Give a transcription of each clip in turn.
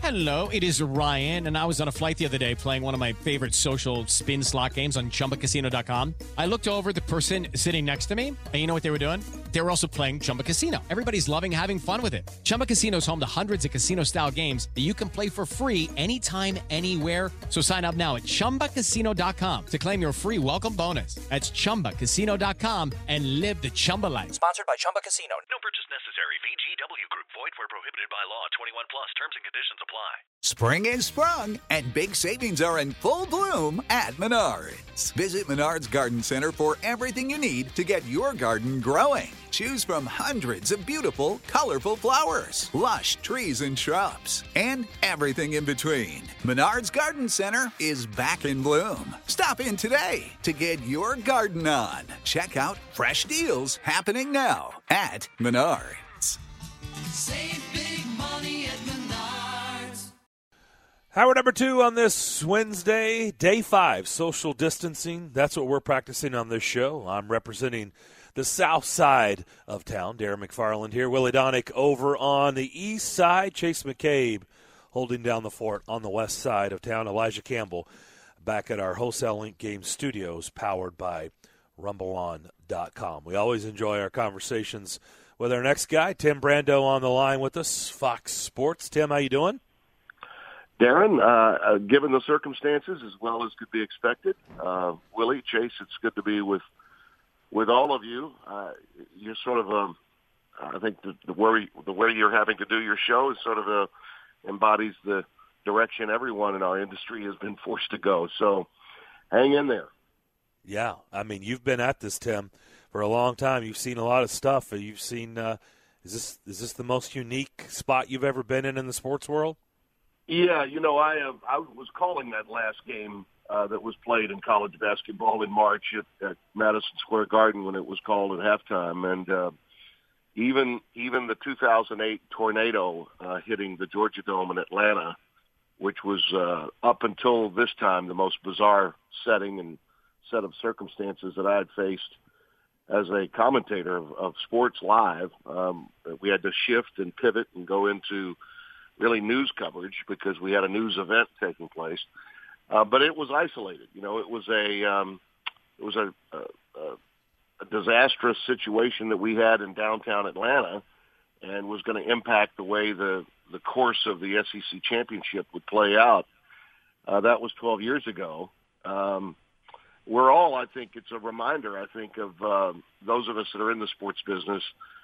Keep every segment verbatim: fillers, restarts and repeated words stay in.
Hello, it is Ryan, and I was on a flight the other day playing one of my favorite social spin slot games on Chumba Casino dot com. I looked over at the person sitting next to me, and you know what they were doing? They were also playing Chumba Casino. Everybody's loving having fun with it. Chumba Casino is home to hundreds of casino-style games that you can play for free anytime, anywhere. So sign up now at Chumba Casino dot com to claim your free welcome bonus. That's Chumba Casino dot com and live the Chumba life. Sponsored by Chumba Casino. No purchase necessary. V G W Group. Void where prohibited by law. twenty-one plus. Terms and conditions apply. Spring is sprung, and big savings are in full bloom at Menards. Visit Menards Garden Center for everything you need to get your garden growing. Choose from hundreds of beautiful, colorful flowers, lush trees and shrubs, and everything in between. Menards Garden Center is back in bloom. Stop in today to get your garden on. Check out fresh deals happening now at Menards. Save big money at Menards. Hour number two on this Wednesday, day five, social distancing. That's what we're practicing on this show. I'm representing the south side of town. Darren McFarland here. Willie Donick over on the east side. Chase McCabe holding down the fort on the west side of town. Elijah Campbell back at our Wholesale Link Game studios powered by rumble on dot com. We always enjoy our conversations with our next guy, Tim Brando, on the line with us, Fox Sports. Tim, how you doing? Darren, uh, uh, given the circumstances, as well as could be expected, uh, Willie, Chase, it's good to be with with all of you. Uh, you're sort of, um, I think, the, the way the way you're having to do your show is sort of a, embodies the direction everyone in our industry has been forced to go. So, hang in there. Yeah, I mean, you've been at this, Tim, for a long time. You've seen a lot of stuff. You've seen. Uh, is this is this the most unique spot you've ever been in in the sports world? Yeah, you know, I uh, I was calling that last game uh, that was played in college basketball in March at, at Madison Square Garden when it was called at halftime, and uh, even even the two thousand eight tornado uh, hitting the Georgia Dome in Atlanta, which was uh, up until this time the most bizarre setting and set of circumstances that I had faced as a commentator of, of sports live. Um, we had to shift and pivot and go into really news coverage because we had a news event taking place. Uh, but it was isolated. You know, it was a um, it was a, a, a disastrous situation that we had in downtown Atlanta and was going to impact the way the, the course of the S E C championship would play out. Uh, that was twelve years ago. Um, we're all, I think, it's a reminder, I think, of uh, those of us that are in the sports business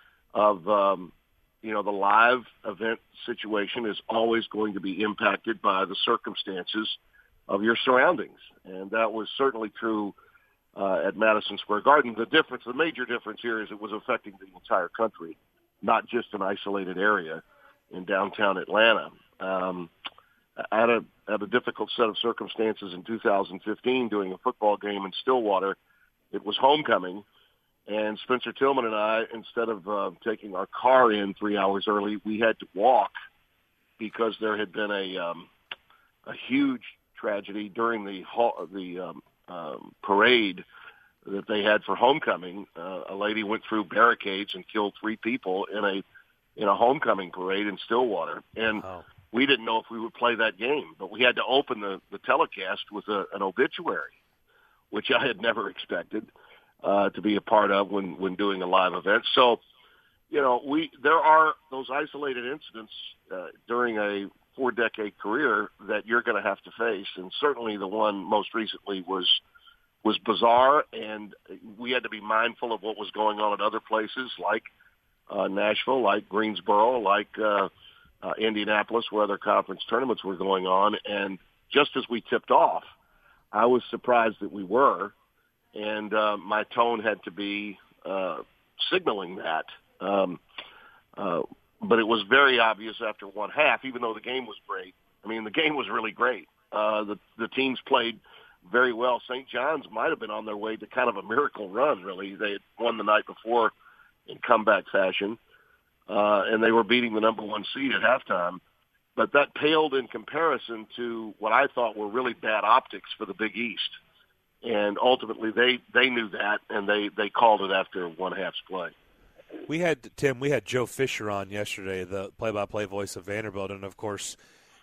of, um, you know, the live event situation is always going to be impacted by the circumstances of your surroundings. And that was certainly true uh, at Madison Square Garden. The difference, the major difference here is it was affecting the entire country, not just an isolated area in downtown Atlanta. Um, I had a, had a difficult set of circumstances in two thousand fifteen doing a football game in Stillwater. It was homecoming. And Spencer Tillman and I, instead of uh, taking our car in three hours early, we had to walk because there had been a um, a huge tragedy during the the um, um, parade that they had for homecoming. Uh, a lady went through barricades and killed three people in a in a homecoming parade in Stillwater, and oh. we didn't know if we would play that game, but we had to open the, the telecast with a, an obituary, which I had never expected. Uh, to be a part of when, when doing a live event. So, you know, we there are those isolated incidents uh, during a four-decade career that you're going to have to face, and certainly the one most recently was was bizarre, and we had to be mindful of what was going on at other places like uh, Nashville, like Greensboro, like uh, uh, Indianapolis, where other conference tournaments were going on. And just as we tipped off, I was surprised that we were. And uh, my tone had to be uh, signaling that. Um, uh, but it was very obvious after one half, even though the game was great. I mean, the game was really great. Uh, the, the teams played very well. Saint John's might have been on their way to kind of a miracle run, really. They had won the night before in comeback fashion, uh, and they were beating the number one seed at halftime. But that paled in comparison to what I thought were really bad optics for the Big East. And ultimately, they, they knew that, and they, they called it after one half's play. We had, Tim, we had Joe Fisher on yesterday, the play-by-play voice of Vanderbilt, and, of course,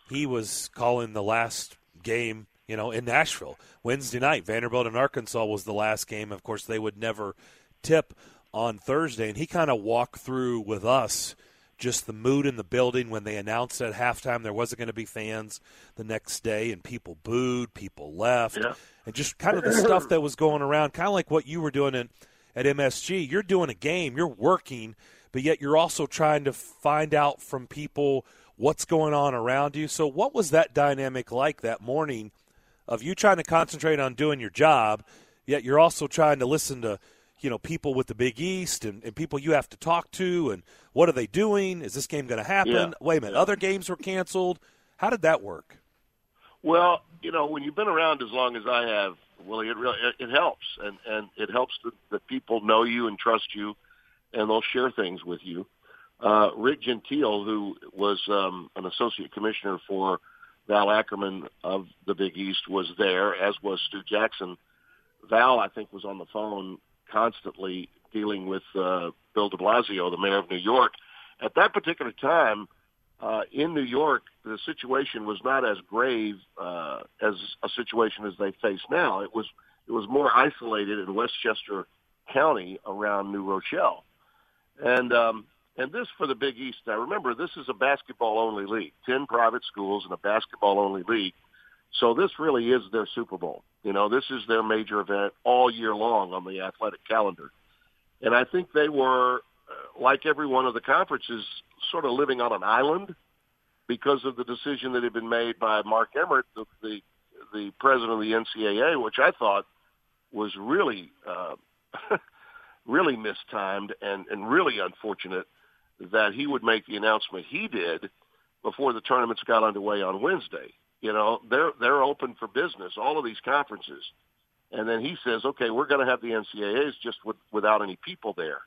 he was calling the last game, you know, in Nashville. Wednesday night, Vanderbilt and Arkansas was the last game. Of course, they would never tip on Thursday, and he kind of walked through with us just the mood in the building when they announced at halftime there wasn't going to be fans the next day, and people booed, people left, yeah. and just kind of the stuff that was going around, kind of like what you were doing in, at M S G. You're doing a game, you're working, but yet you're also trying to find out from people what's going on around you. So what was that dynamic like that morning of you trying to concentrate on doing your job, yet you're also trying to listen to, you know, people with the Big East and, and people you have to talk to, and what are they doing? Is this game going to happen? Yeah. Wait a minute, other games were canceled. How did that work? Well, you know, when you've been around as long as I have, Willie, it really it, it helps, and and it helps that, that people know you and trust you, and they'll share things with you. Uh, Rick Gentile, who was um, an associate commissioner for Val Ackerman of the Big East, was there, as was Stu Jackson. Val, I think, was on the phone constantly dealing with uh, Bill de Blasio, the mayor of New York. At that particular time, uh, in New York, the situation was not as grave uh, as a situation as they face now. It was it was more isolated in Westchester County around New Rochelle. And um, and this for the Big East. Now, remember, this is a basketball-only league, ten private schools and a basketball-only league. So this really is their Super Bowl. You know, this is their major event all year long on the athletic calendar. And I think they were, uh, like every one of the conferences, sort of living on an island because of the decision that had been made by Mark Emmert, the the, the president of the N C double A, which I thought was really, uh, really mistimed and, and really unfortunate that he would make the announcement he did before the tournaments got underway on Wednesday. You know, they're they're open for business, all of these conferences. And then he says, okay, we're going to have the N C double A's just with, without any people there.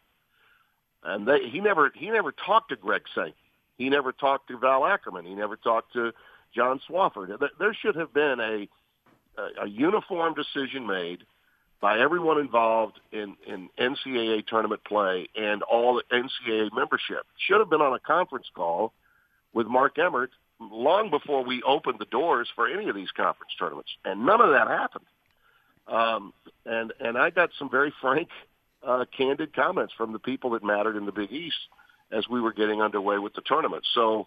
And they, he never he never talked to Greg Sankey. He never talked to Val Ackerman. He never talked to John Swofford. There should have been a, a, a uniform decision made by everyone involved in, in N C double A tournament play and all the N C double A membership. Should have been on a conference call with Mark Emmert long before we opened the doors for any of these conference tournaments, and none of that happened. Um, and and I got some very frank, uh, candid comments from the people that mattered in the Big East as we were getting underway with the tournament. So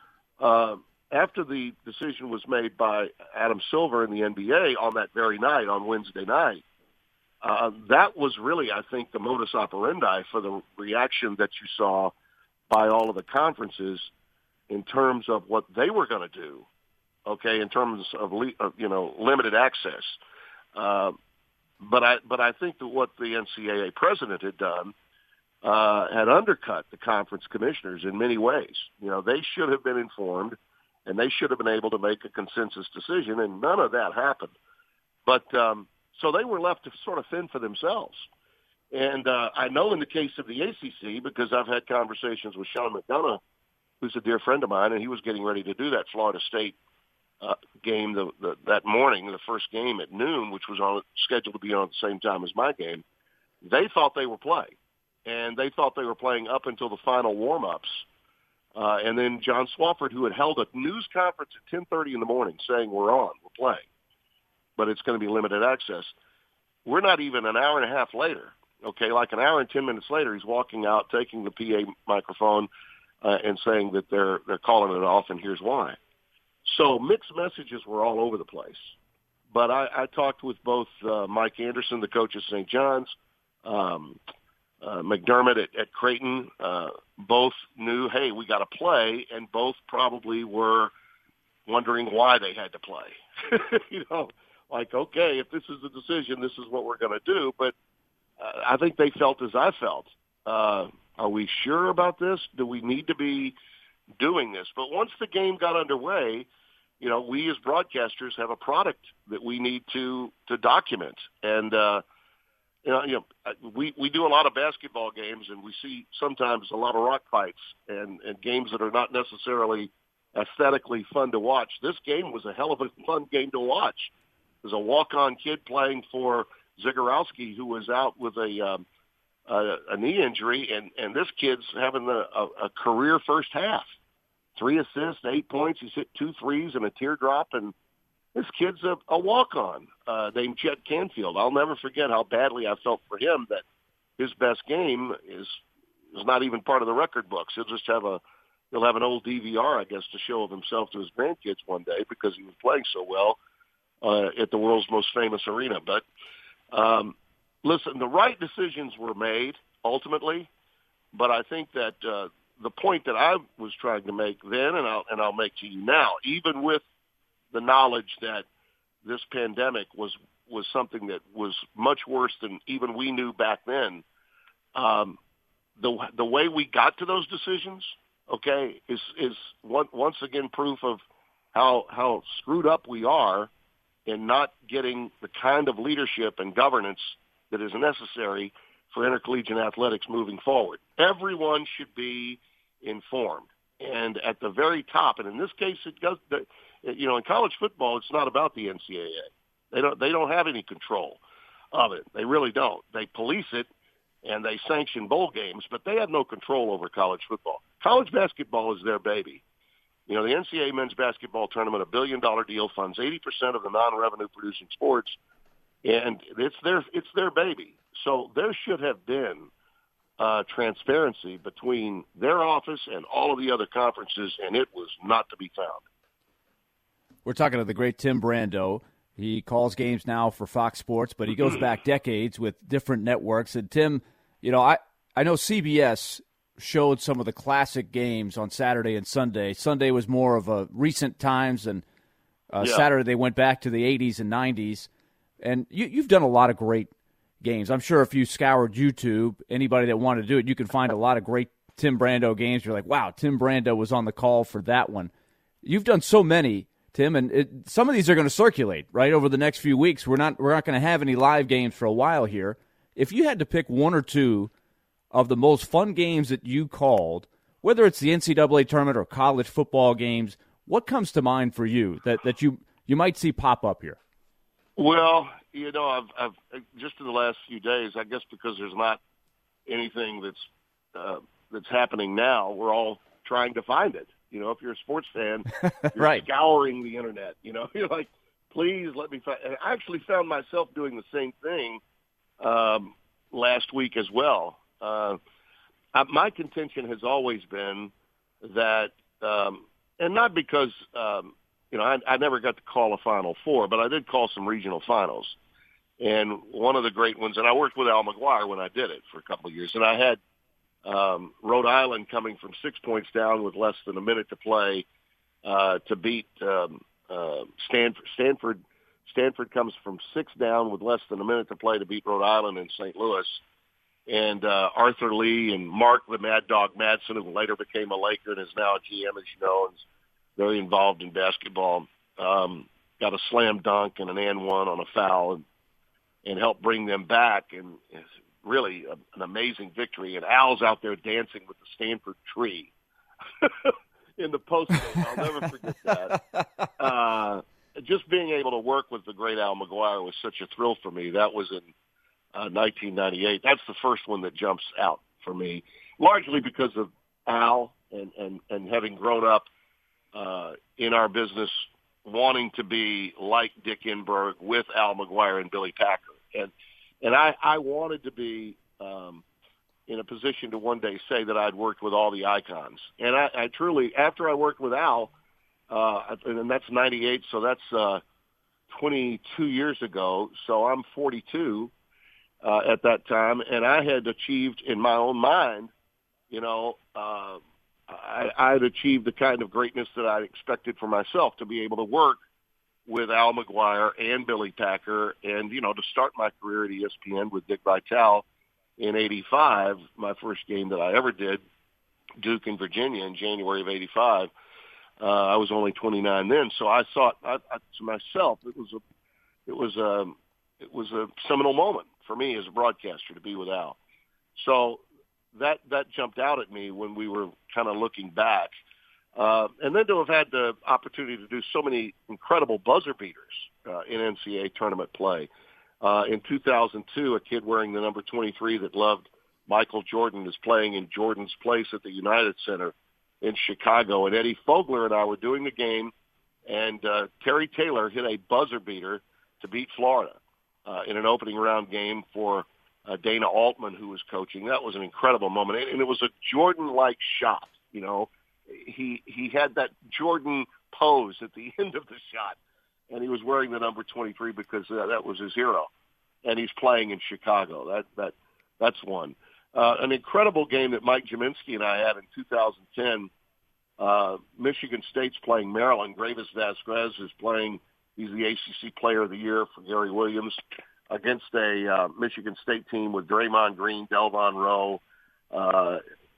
uh, after the decision was made by Adam Silver in the N B A on that very night, on Wednesday night, uh, that was really, I think, the modus operandi for the reaction that you saw by all of the conferences in terms of what they were going to do, okay, in terms of, le- of you know, limited access. Uh, but I but I think that what the N C double A president had done uh, had undercut the conference commissioners in many ways. You know, they should have been informed, and they should have been able to make a consensus decision, and none of that happened. But um, so they were left to sort of fend for themselves. And uh, I know in the case of the A C C, because I've had conversations with Sean McDonough, who's a dear friend of mine, and he was getting ready to do that Florida State uh, game the, the, that morning, the first game at noon, which was on, scheduled to be on at the same time as my game. They thought they were playing, and they thought they were playing up until the final warm-ups. Uh, and then John Swofford, who had held a news conference at ten thirty in the morning saying, we're on, we're playing, but it's going to be limited access. We're not even an hour and a half later, okay, like an hour and ten minutes later, he's walking out, taking the P A microphone, Uh, and saying that they're they're calling it off, and here's why. So mixed messages were all over the place. But I, I talked with both uh, Mike Anderson, the coach of Saint John's, um, uh, McDermott at, at Creighton. Uh, both knew, hey, we got to play, and both probably were wondering why they had to play. you know, like, okay, if this is the decision, this is what we're going to do. But uh, I think they felt as I felt. Uh, Are we sure about this? Do we need to be doing this? But once the game got underway, you know, we as broadcasters have a product that we need to to document. And, uh, you know, you know we, we do a lot of basketball games, and we see sometimes a lot of rock fights and, and games that are not necessarily aesthetically fun to watch. This game was a hell of a fun game to watch. There's a walk-on kid playing for Zagorowski who was out with a um, – Uh, a knee injury, and, and this kid's having a, a, a career first half in three assists, eight points. He's hit two threes and a teardrop, and this kid's a, a walk-on uh, named Chet Canfield. I'll never forget how badly I felt for him that his best game is is not even part of the record books. He'll just have a he'll have an old D V R, I guess, to show of himself to his grandkids one day because he was playing so well uh, at the world's most famous arena. But um, listen, the right decisions were made ultimately, but I think that uh, the point that I was trying to make then, and I'll and I'll make to you now, even with the knowledge that this pandemic was was something that was much worse than even we knew back then. Um, the the way we got to those decisions, okay, is is one, once again proof of how how screwed up we are in not getting the kind of leadership and governance that is necessary for intercollegiate athletics moving forward. Everyone should be informed, and at the very top, and in this case, it does. The, You know, in college football, it's not about the N C double A. They don't. They don't have any control of it. They really don't. They police it, and they sanction bowl games, but they have no control over college football. College basketball is their baby. You know, the N C double A men's basketball tournament, a billion-dollar deal, funds eighty percent of the non-revenue-producing sports, and it's their it's their baby. So there should have been uh, transparency between their office and all of the other conferences, and it was not to be found. We're talking to the great Tim Brando. He calls games now for Fox Sports, but he goes back decades with different networks. And, Tim, you know, I, I know C B S showed some of the classic games on Saturday and Sunday. Sunday was more of a recent times, and uh, yeah. Saturday they went back to the eighties and nineties. And you, you've done a lot of great games. I'm sure if you scoured YouTube, anybody that wanted to do it, you can find a lot of great Tim Brando games. You're like, wow, Tim Brando was on the call for that one. You've done so many, Tim, and it, some of these are going to circulate right over the next few weeks. We're not we're not going to have any live games for a while here. If you had to pick one or two of the most fun games that you called, whether it's the N C double A tournament or college football games, what comes to mind for you that, that you you might see pop up here? Well, you know, I've, I've just in the last few days, I guess because there's not anything that's uh, that's happening now, we're all trying to find it. You know, if you're a sports fan, you're right. scouring the internet. You know, you're like, please let me find. And I actually found myself doing the same thing um, last week as well. Uh, I, my contention has always been that, um, and not because um, you know I, I never got to call a Final Four, but I did call some regional finals. And one of the great ones, and I worked with Al McGuire when I did it for a couple of years, and I had. Um, Rhode Island coming from six points down with less than a minute to play uh, to beat um, uh, Stanford. Stanford. Stanford comes from six down with less than a minute to play to beat Rhode Island in Saint Louis. And uh, Arthur Lee and Mark the Mad Dog Madsen, who later became a Laker and is now a G M, as you know, and is very involved in basketball, um, got a slam dunk and an and one on a foul and, and helped bring them back. And really a, an amazing victory, and Al's out there dancing with the Stanford tree in the postgame. I'll never forget that. Uh, just being able to work with the great Al McGuire was such a thrill for me. That was in uh, nineteen ninety-eight. That's the first one that jumps out for me, largely because of Al and, and, and having grown up uh, in our business, wanting to be like Dick Enberg with Al McGuire and Billy Packer. And And I, I wanted to be um, in a position to one day say that I'd worked with all the icons. And I, I truly, after I worked with Al, uh, and that's ninety-eight, so that's uh, twenty-two years ago, so I'm forty-two uh, at that time, and I had achieved in my own mind, you know, uh, I, I had achieved the kind of greatness that I expected for myself, to be able to work with Al McGuire and Billy Packer, and, you know, to start my career at E S P N with Dick Vitale in eighty-five, my first game that I ever did, Duke in Virginia in January of eighty-five. Uh, I was only twenty-nine then, so I thought I, I, to myself, it was a, it was a, it was a seminal moment for me as a broadcaster to be with Al. So that that jumped out at me when we were kind of looking back. Uh, and then to have had the opportunity to do so many incredible buzzer beaters uh, in N C double A tournament play. Uh, in two thousand two, a kid wearing the number twenty-three that loved Michael Jordan is playing in Jordan's place at the United Center in Chicago. And Eddie Fogler and I were doing the game, and uh, Terry Taylor hit a buzzer beater to beat Florida uh, in an opening round game for uh, Dana Altman, who was coaching. That was an incredible moment, and it was a Jordan-like shot. You know, he he had that Jordan pose at the end of the shot, and he was wearing the number twenty-three because uh, that was his hero, and he's playing in Chicago. That that that's one. Uh, an incredible game that Mike Jaminski and I had in two thousand ten. Uh, Michigan State's playing Maryland. Gravis Vasquez is playing. He's the A C C Player of the Year for Gary Williams against a uh, Michigan State team with Draymond Green, Delvon Rowe. Uh,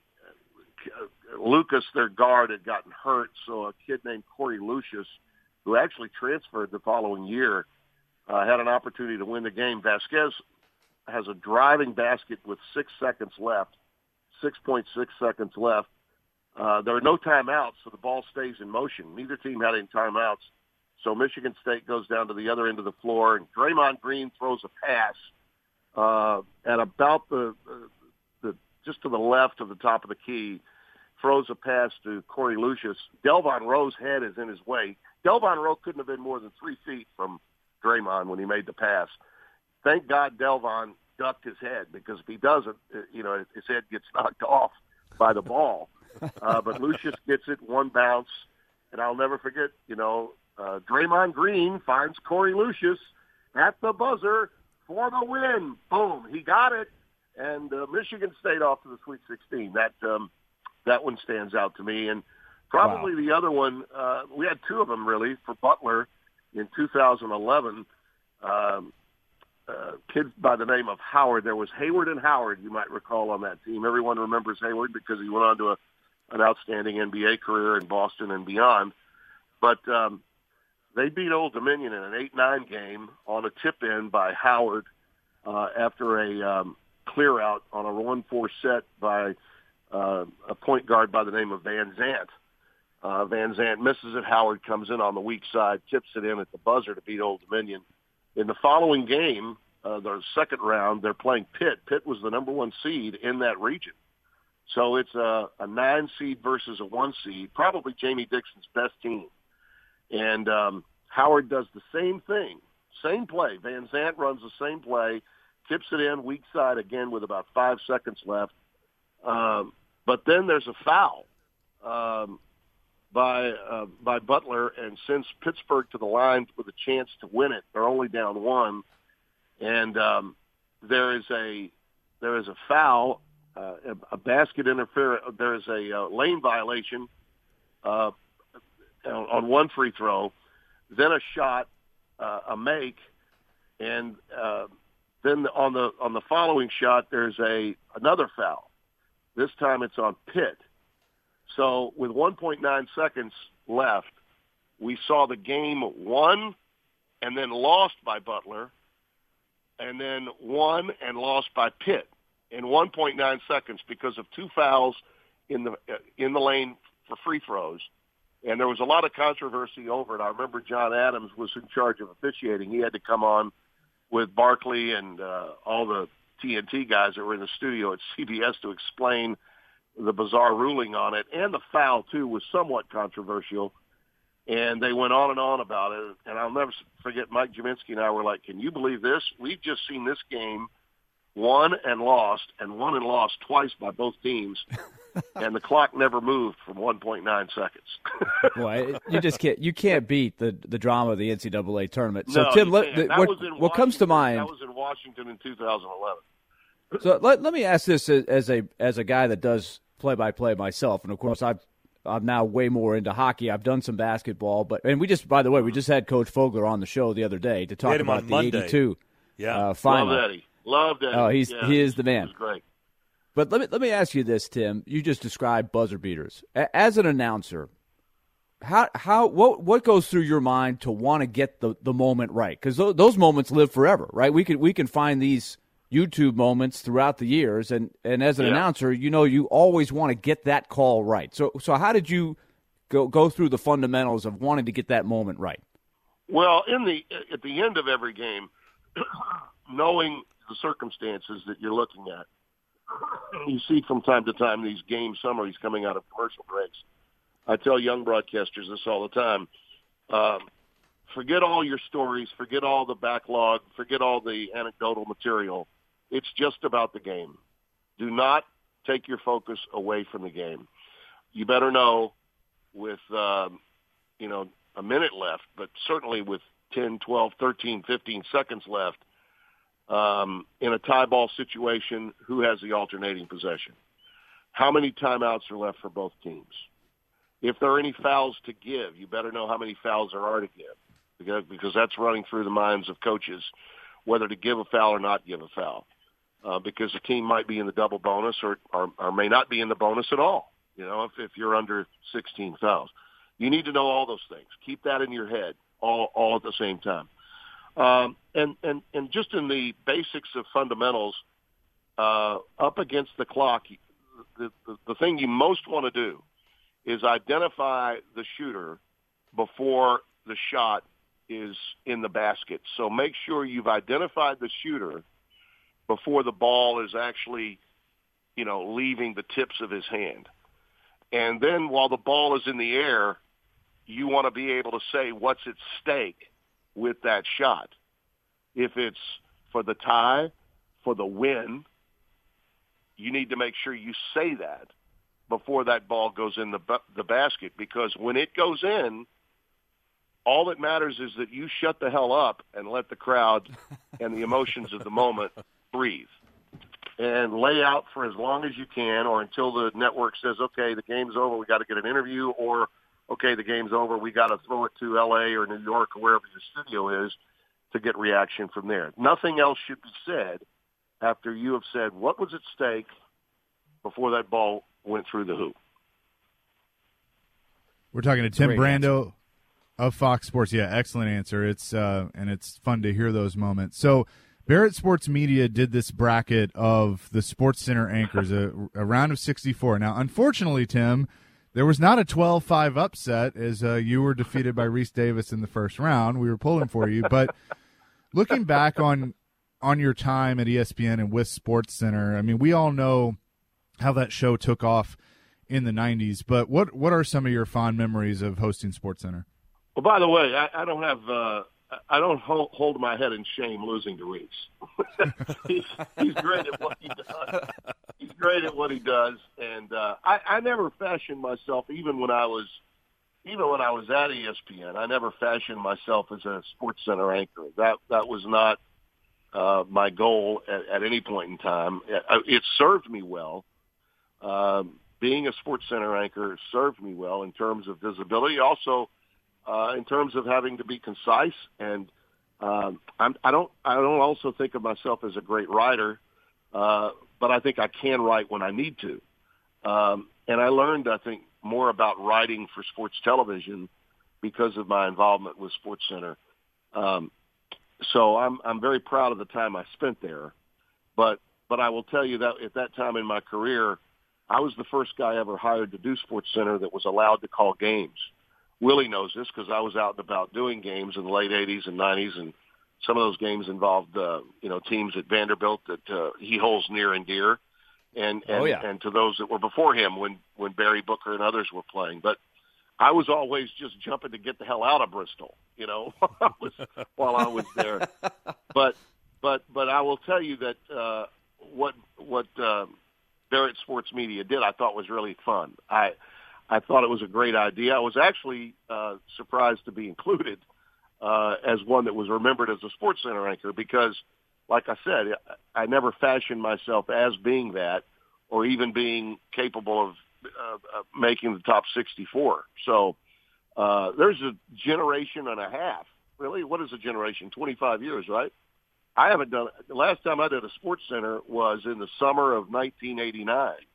Lucas, their guard, had gotten hurt, so a kid named Corey Lucius, who actually transferred the following year, uh, had an opportunity to win the game. Vasquez has a driving basket with six seconds left, six point six seconds left. Uh, there are no timeouts, so the ball stays in motion. Neither team had any timeouts. So Michigan State goes down to the other end of the floor, and Draymond Green throws a pass uh, at about the, the just to the left of the top of the key, throws a pass to Corey Lucius. Delvon Rowe's head is in his way. Delvon Rowe couldn't have been more than three feet from Draymond when he made the pass. Thank God Delvon ducked his head, because if he doesn't, you know, his head gets knocked off by the ball. Uh, but Lucius gets it, one bounce, and I'll never forget, you know, uh, Draymond Green finds Corey Lucius at the buzzer for the win. Boom, he got it, and uh, Michigan State off to the Sweet sixteen. That um, that one stands out to me. And probably wow. the other one, uh, we had two of them, really, for Butler in two thousand eleven. Um, uh, kids by the name of Howard. There was Hayward and Howard, you might recall, on that team. Everyone remembers Hayward because he went on to a an outstanding N B A career in Boston and beyond. But um, they beat Old Dominion in an eight nine game on a tip-in by Howard uh, after a um, clear-out on a one four set by uh, a point guard by the name of Van Zant. Uh, Van Zant misses it. Howard comes in on the weak side, tips it in at the buzzer to beat Old Dominion. In the following game, uh, the second round, they're playing Pitt. Pitt was the number one seed in that region. So it's a, a nine seed versus a one seed, probably Jamie Dixon's best team. And um, Howard does the same thing, same play. Van Zant runs the same play, tips it in, weak side again with about five seconds left. Um, but then there's a foul um, by uh, by Butler, and sends Pittsburgh to the line with a chance to win it. They're only down one, and um, there is a there is a foul. Uh, a, a basket interference. There is a uh, lane violation uh, on one free throw, then a shot, uh, a make, and uh, then on the on the following shot, there's a another foul. This time it's on Pitt. So with one point nine seconds left, we saw the game won and then lost by Butler, and then won and lost by Pitt in one point nine seconds because of two fouls in the uh, in the lane for free throws. And there was a lot of controversy over it. I remember John Adams was in charge of officiating. He had to come on with Barkley and uh, all the T N T guys that were in the studio at C B S to explain the bizarre ruling on it. And the foul, too, was somewhat controversial. And they went on and on about it. And I'll never forget, Mike Jaminski and I were like, can you believe this? We've just seen this game won and lost, and won and lost twice by both teams, and the clock never moved from one point nine seconds. Boy, you just can't you can't beat the the drama of the N C double A tournament. So no, Tim, let, that what, was in what comes to mind? That was in Washington in two thousand eleven. So let let me ask this as a as a guy that does play by play myself, and of course I've I'm now way more into hockey. I've done some basketball, but and we just by the way we just had Coach Fogler on the show the other day to talk about the eighty-two yeah. uh, final. Love Eddie. Love Eddie. Oh, he's yeah, he is the man. He's great. But let me let me ask you this, Tim. You just described buzzer beaters. As an announcer, how how what what goes through your mind to want to get the, the moment right? Because those, those moments live forever, right? We can we can find these YouTube moments throughout the years, and, and as an yeah. announcer, you know you always want to get that call right. So so how did you go go through the fundamentals of wanting to get that moment right? Well, in the at the end of every game, knowing the circumstances that you're looking at. You see from time to time these game summaries coming out of commercial breaks. I tell young broadcasters this all the time. Um, forget all your stories, forget all the backlog, forget all the anecdotal material. It's just about the game. Do not take your focus away from the game. You better know with, um, you know, a minute left, but certainly with ten, twelve, thirteen, fifteen seconds left, um, in a tie ball situation, who has the alternating possession? How many timeouts are left for both teams? If there are any fouls to give, you better know how many fouls there are to give, because, because that's running through the minds of coaches, whether to give a foul or not give a foul. Uh, because a team might be in the double bonus or, or, or may not be in the bonus at all, you know, if, if you're under sixteen fouls. You need to know all those things. Keep that in your head all, all at the same time. Um, and, and, and just in the basics of fundamentals, uh, up against the clock, the, the, the thing you most want to do is identify the shooter before the shot is in the basket. So make sure you've identified the shooter before the ball is actually, you know, leaving the tips of his hand. And then while the ball is in the air, you want to be able to say what's at stake with that shot. If it's for the tie, for the win, you need to make sure you say that before that ball goes in the the basket, because when it goes in, all that matters is that you shut the hell up and let the crowd and the emotions of the moment breathe and lay out for as long as you can, or until the network says, okay, the game's over, we got to get an interview, or okay, the game's over, we got to throw it to L A or New York or wherever your studio is to get reaction from there. Nothing else should be said after you have said what was at stake before that ball went through the hoop. We're talking to Tim Great Brando answer. of Fox Sports. Yeah, excellent answer. It's uh, and it's fun to hear those moments. So Barrett Sports Media did this bracket of the Sports Center anchors, a, a round of sixty-four. Now, unfortunately, Tim, there was not a twelve five upset, as uh, you were defeated by Reese Davis in the first round. We were pulling for you. But looking back on on your time at E S P N and with Sports Center, I mean, we all know how that show took off in the nineties. But what, what are some of your fond memories of hosting Sports Center? Well, by the way, I, I don't have uh, I don't hold, hold my head in shame losing to Reese. he's, he's great at what he does. He's great at what he does, and uh, I, I never fashioned myself, even when I was even when I was at E S P N. I never fashioned myself as a Sports Center anchor. That that was not uh, my goal at, at any point in time. It, it served me well. Um, being a Sports Center anchor served me well in terms of visibility. Also, Uh, in terms of having to be concise, and um, I'm, I don't. I don't also think of myself as a great writer, uh, but I think I can write when I need to. Um, and I learned, I think, more about writing for sports television because of my involvement with Sports Center. Um, so I'm I'm very proud of the time I spent there. But but I will tell you that at that time in my career, I was the first guy ever hired to do Sports Center that was allowed to call games. Willie knows this because I was out and about doing games in the late eighties and nineties, and some of those games involved, uh, you know, teams at Vanderbilt that uh, he holds near and dear, and and, oh, yeah. and to those that were before him when, when Barry Booker and others were playing. But I was always just jumping to get the hell out of Bristol, you know, while I was, while I was there. But but but I will tell you that uh, what what uh, Barrett Sports Media did, I thought was really fun. I. I thought it was a great idea. I was actually uh, surprised to be included uh, as one that was remembered as a Sports Center anchor because, like I said, I never fashioned myself as being that or even being capable of uh, making the top sixty-four. So uh, there's a generation and a half. Really? What is a generation? twenty-five years, right? I haven't done it. The last time I did a Sports Center was in the summer of nineteen eighty-nine.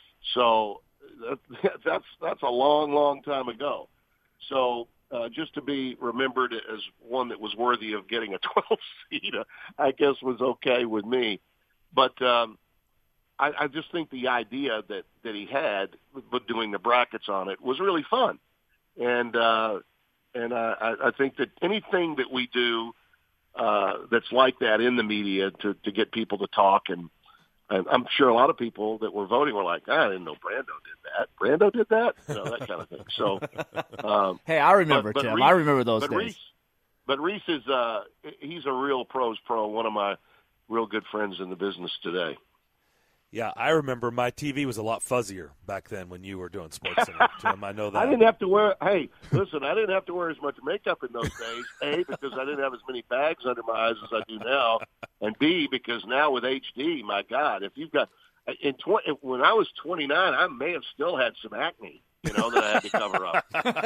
So that's that's a long, long time ago. So uh, just to be remembered as one that was worthy of getting a twelve seed, uh, I guess was okay with me. But um, I, I just think the idea that, that he had with doing the brackets on it was really fun. And uh, and uh, I, I think that anything that we do uh, that's like that in the media to, to get people to talk and and I'm sure a lot of people that were voting were like, I didn't know Brando did that. Brando did that? You know, that kind of thing. So, um, hey, I remember, but, but Tim. Reese, I remember those but days. Reese, but Reese is uh, he's a real pros pro, one of my real good friends in the business today. Yeah, I remember my T V was a lot fuzzier back then when you were doing SportsCenter, Tim. I know that. I didn't have to wear. Hey, listen, I didn't have to wear as much makeup in those days. A, because I didn't have as many bags under my eyes as I do now, and B, because now with H D, my God, if you've got in twenty, when I was twenty-nine, I may have still had some acne, you know, that I had to cover up.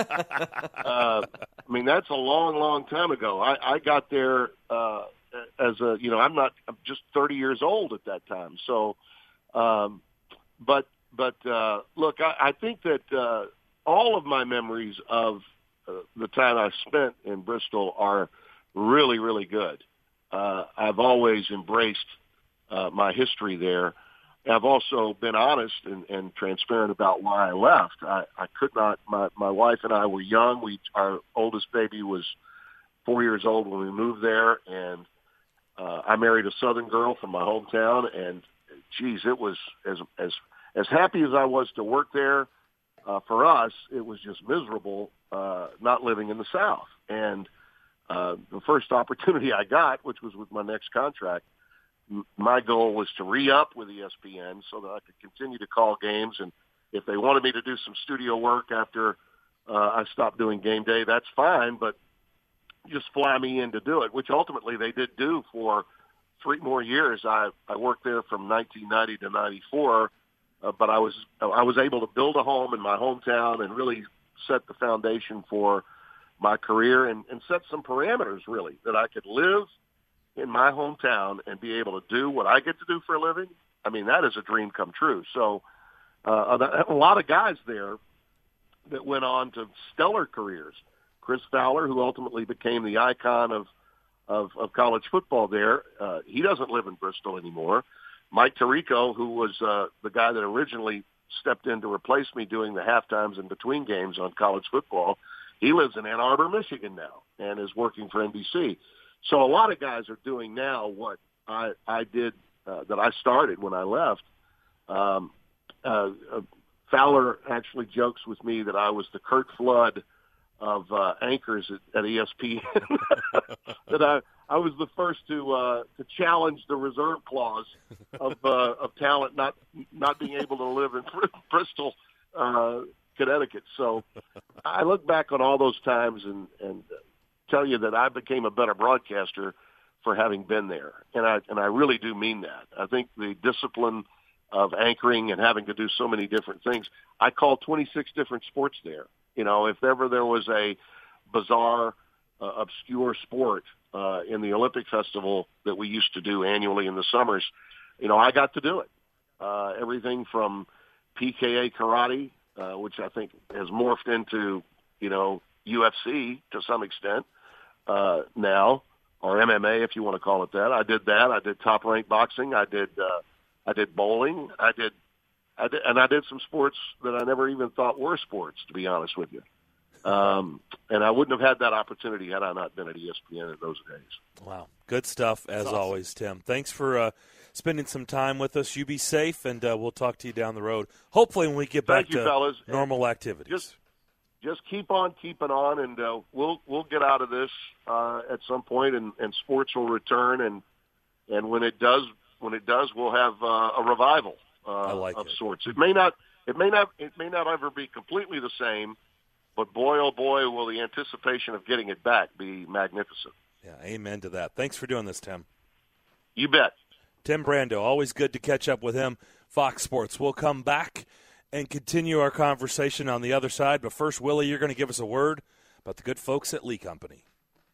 uh, I mean, that's a long, long time ago. I, I got there uh, as a, you know, I'm not, I'm just thirty years old at that time, so. Um, but, but, uh, look, I, I think that, uh, all of my memories of uh, the time I spent in Bristol are really, really good. Uh, I've always embraced, uh, my history there. I've also been honest and, and transparent about why I left. I, I could not, my, my wife and I were young. We, our oldest baby was four years old when we moved there. And, uh, I married a Southern girl from my hometown, and, geez, it was as as as happy as I was to work there. Uh, for us, it was just miserable uh, not living in the South. And uh, the first opportunity I got, which was with my next contract, m- my goal was to re-up with E S P N so that I could continue to call games. And if they wanted me to do some studio work after uh, I stopped doing game day, that's fine. But just fly me in to do it, which ultimately they did do for three more years. I, I worked there from nineteen ninety to ninety-four, uh, but I was I was able to build a home in my hometown and really set the foundation for my career and, and set some parameters, really, that I could live in my hometown and be able to do what I get to do for a living. I mean, that is a dream come true. So uh, a lot of guys there that went on to stellar careers. Chris Fowler, who ultimately became the icon of Of, of college football there. Uh, he doesn't live in Bristol anymore. Mike Tirico, who was uh, the guy that originally stepped in to replace me doing the halftimes and between games on college football, he lives in Ann Arbor, Michigan now and is working for N B C. So a lot of guys are doing now what I, I did, uh, that I started when I left. Um, uh, uh, Fowler actually jokes with me that I was the Curt Flood of uh, anchors at, at E S P N. that I, I was the first to uh, to challenge the reserve clause of uh, of talent not not being able to live in Bristol, uh, Connecticut. So I look back on all those times and, and tell you that I became a better broadcaster for having been there, and I and I really do mean that. I think the discipline of anchoring and having to do so many different things. I called twenty-six different sports there. You know, if ever there was a bizarre, uh, obscure sport uh, in the Olympic Festival that we used to do annually in the summers, you know, I got to do it. Uh, everything from P K A karate, uh, which I think has morphed into, you know, U F C to some extent uh, now, or M M A if you want to call it that. I did that. I did top rank boxing. I did uh, I did bowling. I did. I did, and I did some sports that I never even thought were sports, to be honest with you. Um, and I wouldn't have had that opportunity had I not been at E S P N in those days. Wow. Good stuff, as awesome. always, Tim. Thanks for uh, spending some time with us. You be safe, and uh, we'll talk to you down the road. Hopefully when we get back Thank you, to fellas. normal and activities. Just, just keep on keeping on, and uh, we'll we'll get out of this uh, at some point, and, and sports will return. And and when it does, when it does, we'll have uh, a revival. Uh, like of it. sorts. It may not, it may not, it may not ever be completely the same, but boy, oh boy, will the anticipation of getting it back be magnificent. Yeah, amen to that. Thanks for doing this, Tim. You bet. Tim Brando, always good to catch up with him. Fox Sports. We'll come back and continue our conversation on the other side. But first, Willie, you're going to give us a word about the good folks at Lee Company.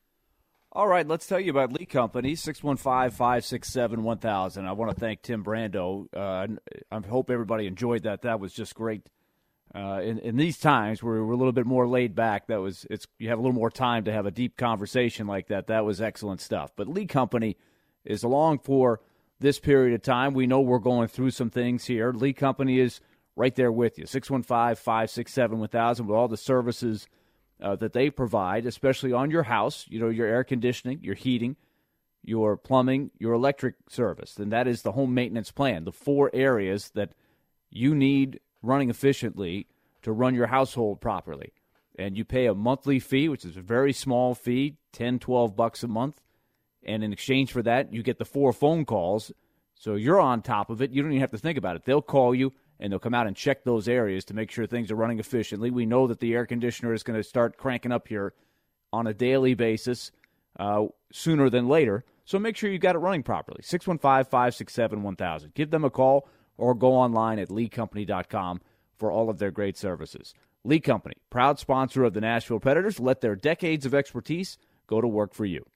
All right, let's tell you about Lee Company, six one five, five six seven, one thousand. I want to thank Tim Brando. Uh, I hope everybody enjoyed that. That was just great. Uh, in, in these times where we're a little bit more laid back, that was it's you have a little more time to have a deep conversation like that. That was excellent stuff. But Lee Company is along for this period of time. We know we're going through some things here. Lee Company is right there with you, six one five, five six seven, one thousand, with all the services Uh, that they provide, especially on your house, you know, your air conditioning, your heating, your plumbing, your electric service. And that is the home maintenance plan, the four areas that you need running efficiently to run your household properly. And you pay a monthly fee, which is a very small fee, ten, twelve bucks a month. And in exchange for that, you get the four phone calls. So you're on top of it. You don't even have to think about it. They'll call you, and they'll come out and check those areas to make sure things are running efficiently. We know that the air conditioner is going to start cranking up here on a daily basis uh, sooner than later. So make sure you got it running properly. six one five, five six seven, one thousand. Give them a call or go online at lee company dot com for all of their great services. Lee Company, proud sponsor of the Nashville Predators. Let their decades of expertise go to work for you.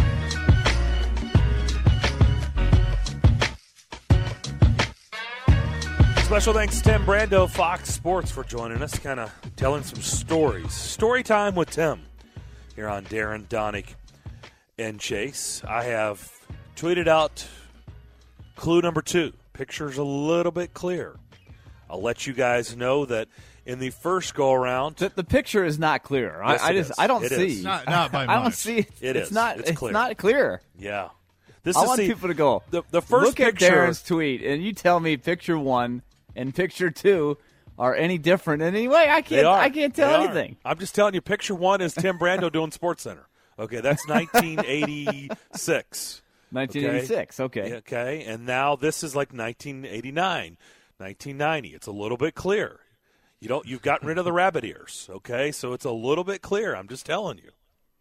Special thanks to Tim Brando, Fox Sports, for joining us, kind of telling some stories. Story time with Tim here on Darren, Donick, and Chase. I have tweeted out clue number two. Picture's a little bit clear. I'll let you guys know that in the first go-around, the, the picture is not clear. Yes, I, I just is. I don't it see. Is. Not, not by I don't much. see it. It it's is. not. It's It's, clear. not clear. Yeah. This I is want the, people to go. The, the first look picture, at Darren's tweet, and you tell me picture one and picture two are any different in any way. I They can't. are. I can't tell They are. anything. I'm just telling you. Picture one is Tim Brando doing SportsCenter. Okay, that's nineteen eighty-six. nineteen eighty-six. Okay. Okay, and now this is like nineteen eighty-nine, nineteen ninety. It's a little bit clear. You don't. You've gotten rid of the rabbit ears. Okay, so it's a little bit clear. I'm just telling you.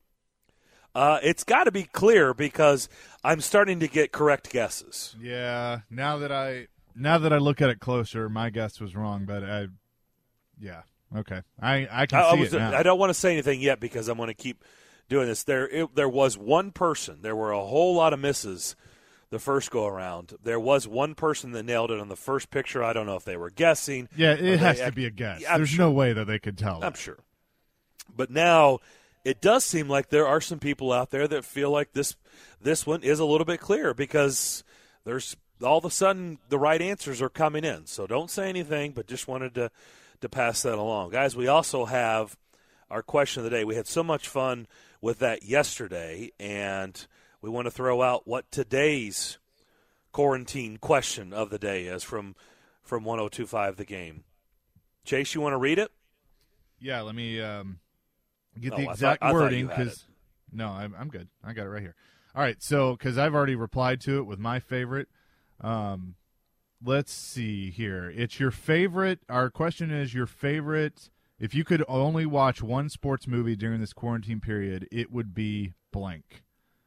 Uh, it's got to be clear because I'm starting to get correct guesses. Yeah, now that I now that I look at it closer, my guess was wrong, but I, yeah, okay, I I can I, see I was, it now. I don't want to say anything yet because I'm going to keep doing this. There, it, there was one person. There were a whole lot of misses the first go around. There was one person that nailed it on the first picture. I don't know if they were guessing. Yeah, it They- has I- to be a guess. I'm There's sure. no way that they could tell. I'm that. sure. But now it does seem like there are some people out there that feel like this this one is a little bit clearer because there's all of a sudden the right answers are coming in. So don't say anything, but just wanted to, to pass that along. Guys, we also have our question of the day. We had so much fun with that yesterday, and we want to throw out what today's quarantine question of the day is from, from one oh two point five The Game. Chase, you want to read it? Yeah, let me um, get Oh, the I exact thought- I thought wording you had because no, I'm I'm good. I got it right here. All right, so because I've already replied to it with my favorite. Um, let's see here. It's your favorite. Our question is your favorite. If you could only watch one sports movie during this quarantine period, it would be blank.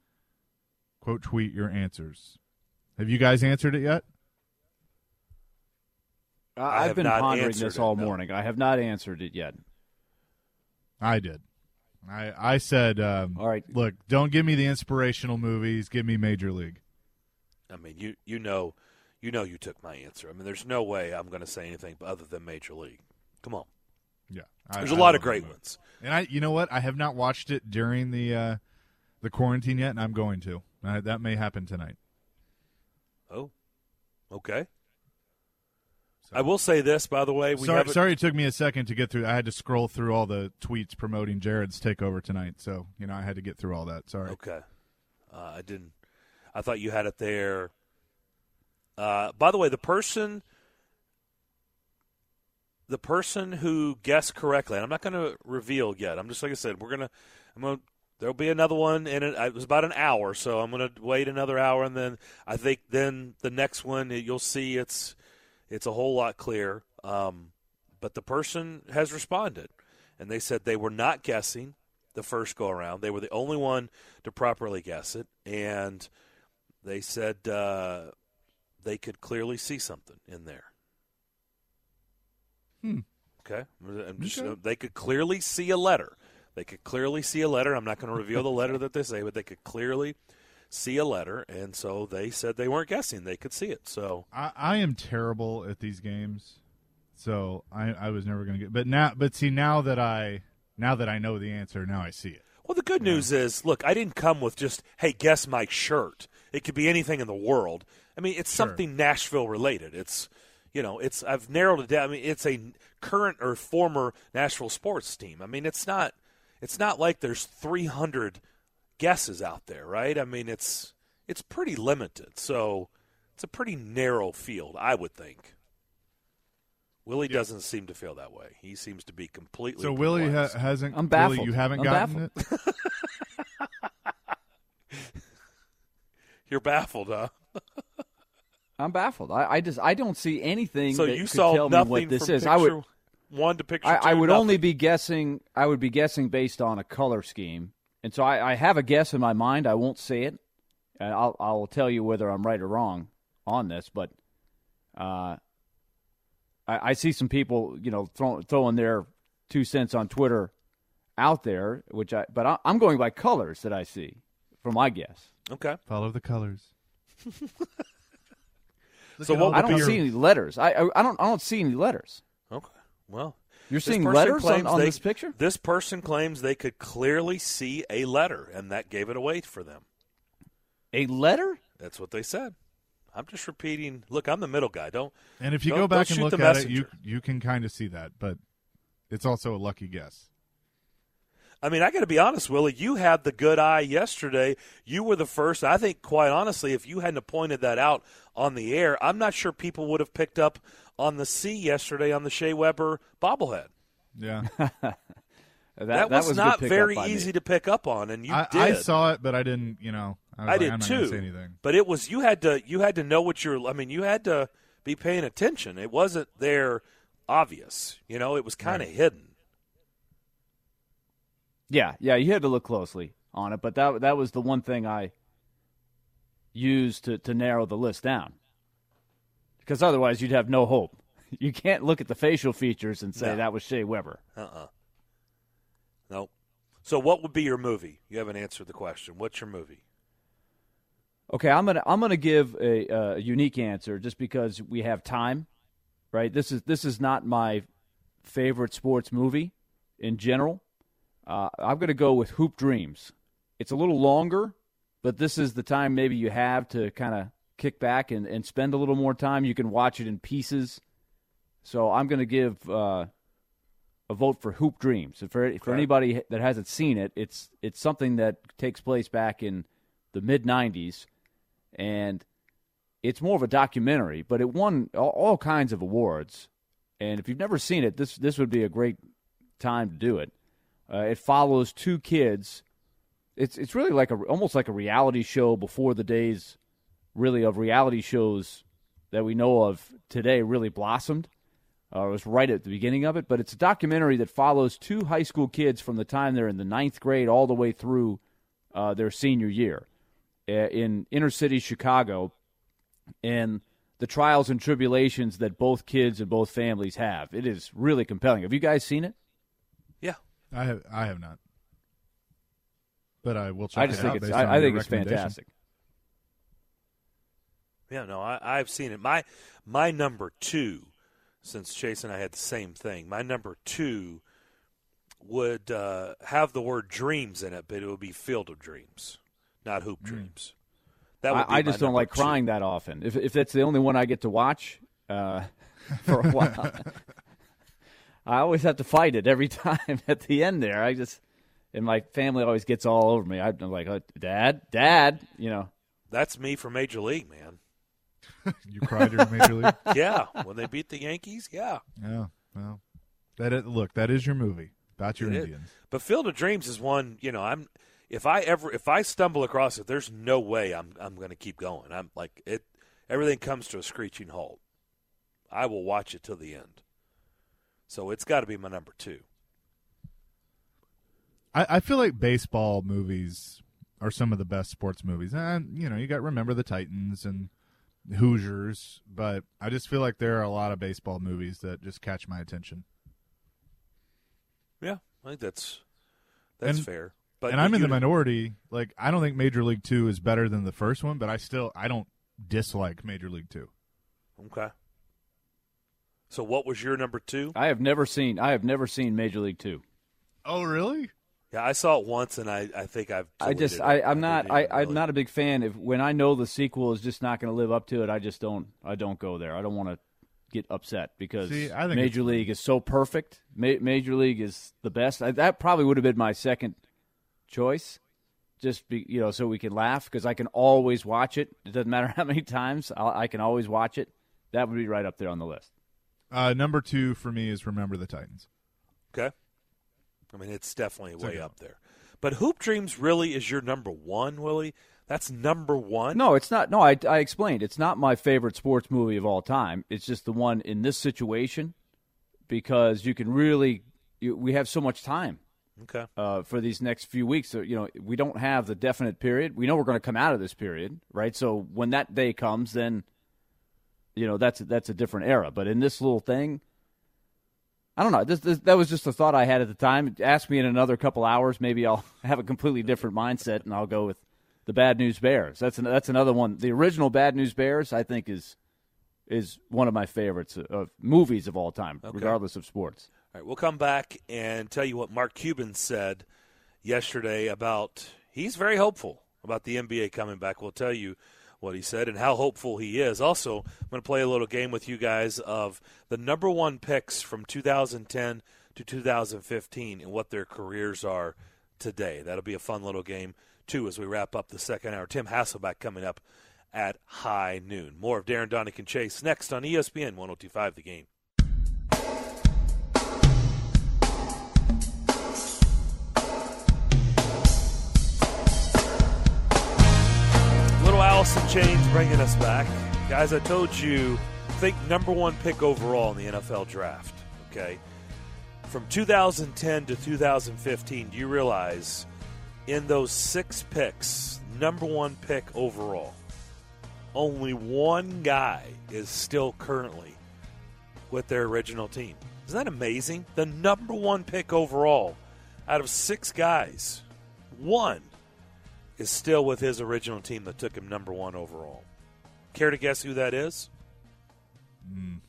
Quote tweet your answers. Have you guys answered it yet? Uh, I I've have been not pondering answered this it, all no. morning. I have not answered it yet. I did. I I said, um, All right. look, don't give me the inspirational movies. Give me Major League. I mean, you you know, you know, you took my answer. I mean, there's no way I'm going to say anything other than Major League. Come on, Yeah, I, there's a a lot of great ones. And I, you know what? I have not watched it during the uh, the quarantine yet, and I'm going to. Uh, that may happen tonight. Oh, okay. So. I will say this, by the way. We sorry, haven't- sorry, it took me a second to get through. I had to scroll through all the tweets promoting Jared's takeover tonight, so you know I had to get through all that. Sorry. Okay, uh, I didn't. I thought you had it there. Uh, by the way, the person, the person who guessed correctly, and I'm not going to reveal yet. I'm just like I said, we're gonna. I'm gonna. There'll be another one, and it, it was about an hour, so I'm going to wait another hour, and then I think then the next one you'll see it's it's a whole lot clearer. Um, but the person has responded, and they said they were not guessing the first go around. They were the only one to properly guess it, and they said uh, they could clearly see something in there. Hmm. Okay, I'm just, Okay. they could clearly see a letter. They could clearly see a letter. I'm not going to reveal the letter that they say, but they could clearly see a letter, and so they said they weren't guessing. They could see it. So I, I am terrible at these games, so I, I was never going to get. But now, but see, now that I now that I know the answer, now I see it. Well, the good news is, look, I didn't come with just, hey, guess my shirt. It could be anything in the world. I mean, it's Sure. something Nashville related. It's, you know, it's I've narrowed it down. I mean, it's a current or former Nashville sports team. I mean, it's not it's not like there's three hundred guesses out there, right? I mean, it's it's pretty limited. So it's a pretty narrow field, I would think. Willie yeah. doesn't seem to feel that way. He seems to be completely So Willie ha- hasn't I'm baffled. Willie, you haven't I'm gotten baffled. it? You're baffled, huh? I'm baffled. I, I just I don't see anything so that you could saw tell me nothing what this from is. Picture I would one to picture I, two, I would nothing. only be guessing. I would be guessing based on a color scheme, and so I, I have a guess in my mind. I won't say it. And I'll I'll tell you whether I'm right or wrong on this. But uh, I, I see some people, you know, throw, throwing their two cents on Twitter out there, which I. But I, I'm going by colors that I see for my guess. Okay, follow the colors. So what I don't see any letters. I, I I don't I don't see any letters. Okay. Well, you're seeing letters on, on they, this picture? This person claims they could clearly see a letter, and that gave it away for them. A letter? That's what they said. I'm just repeating. Look, I'm the middle guy. Don't. And if you don't, go back and look at messenger. it, you you can kind of see that, but it's also a lucky guess. I mean, I got to be honest, Willie. You had the good eye yesterday. You were the first. I think, quite honestly, if you hadn't pointed that out on the air, I'm not sure people would have picked up on the C yesterday on the Shea Weber bobblehead. Yeah, that, that, that was, was not very easy me. to pick up on, and you I, did. I saw it, but I didn't. You know, I, was I like, did I'm not too. gonna say anything. But it was you had to you had to know what you're. I mean, you had to be paying attention. It wasn't there obvious. You know, it was kind of right. hidden. Yeah, yeah, you had to look closely on it, but that that was the one thing I used to, to narrow the list down. Because otherwise you'd have no hope. You can't look at the facial features and say no. that was Shea Weber. Uh-uh. Nope. So what would be your movie? You haven't answered the question. What's your movie? Okay, I'm gonna I'm gonna give a, a unique answer just because we have time, right? This is this is not my favorite sports movie in general. Uh, I'm going to go with Hoop Dreams. It's a little longer, but this is the time maybe you have to kind of kick back and, and spend a little more time. You can watch it in pieces. So I'm going to give uh, a vote for Hoop Dreams. For, okay. for anybody that hasn't seen it, it's it's something that takes place back in the mid nineties, and it's more of a documentary, but it won all, all kinds of awards. And if you've never seen it, this this would be a great time to do it. Uh, it follows two kids. It's it's really like a almost like a reality show before the days, really, of reality shows that we know of today really blossomed. Uh, it was right at the beginning of it, but it's a documentary that follows two high school kids from the time they're in the ninth grade all the way through uh, their senior year uh, in inner city Chicago, and the trials and tribulations that both kids and both families have. It is really compelling. Have you guys seen it? Yeah. I have, I have not, but I will check I just it think out. it's, based I, on I your think it's recommendation. fantastic. Yeah, no, I, I've seen it. My my number two, since Chase and I had the same thing, my number two would uh, have the word dreams in it, but it would be Field of Dreams, not Hoop Dreams. That would I, be I just my don't like two. crying that often. If if that's the only one I get to watch uh, for a while. I always have to fight it every time at the end there. I just, and my family always gets all over me. I'm like, oh, Dad, Dad, you know. That's me for Major League, man. You cried during Major League? Yeah, when they beat the Yankees, yeah. Yeah, well, that is, look, that is your movie about your It Indians. is. But Field of Dreams is one, you know, I'm if I ever if I stumble across it, there's no way I'm I'm going to keep going. I'm like it everything comes to a screeching halt. I will watch it till the end. So it's got to be my number two. I, I feel like baseball movies are some of the best sports movies. And, you know, you got Remember the Titans and Hoosiers, but I just feel like there are a lot of baseball movies that just catch my attention. Yeah, I think that's that's and, fair. But and I'm in you, the minority. Like, I don't think Major League Two is better than the first one, but I still I don't dislike Major League Two. Okay. So what was your number two? I have never seen I have never seen Major League Two. Oh, really? Yeah, I saw it once, and I, I think I've. I just it. I, I'm not I, really. I'm not a big fan. If when I know the sequel is just not going to live up to it, I just don't I don't go there. I don't want to get upset because See, I think Major it's- League is so perfect. Ma- Major League is the best. I, that probably would have been my second choice, just be, you know, so we can laugh because I can always watch it. It doesn't matter how many times I'll, I can always watch it. That would be right up there on the list. Uh, number two for me is Remember the Titans. Okay. I mean, it's definitely It's way okay. up there. But Hoop Dreams really is your number one, Willie? That's number one? No, it's not. No, I, I explained. It's not my favorite sports movie of all time. It's just the one in this situation because you can really you, – we have so much time. Okay. Uh, for these next few weeks. So, you know, we don't have the definite period. We know we're going to come out of this period, right? So when that day comes, then, you know, that's that's a different era. But in this little thing, I don't know. This, this, that was just a thought I had at the time. Ask me in another couple hours. Maybe I'll have a completely different mindset, and I'll go with the Bad News Bears. That's an, that's another one. The original Bad News Bears, I think, is is one of my favorites of movies of all time, Okay. regardless of sports. All right, we'll come back and tell you what Mark Cuban said yesterday about he's very hopeful about the N B A coming back. We'll tell you what he said and how hopeful he is. Also, I'm going to play a little game with you guys of the number one picks from two thousand ten to two thousand fifteen and what their careers are today. That'll be a fun little game, too, as we wrap up the second hour. Tim Hasselback coming up at high noon. More of Darren Donick and Chase next on E S P N one oh two point five The Game. Allison Chains bringing us back. Guys, I told you, think number one pick overall in the N F L draft, okay? From two thousand ten to two thousand fifteen, do you realize in those six picks, number one pick overall, only one guy is still currently with their original team? Isn't that amazing? The number one pick overall out of six guys, one is still with his original team that took him number one overall. Care to guess who that is? Mm.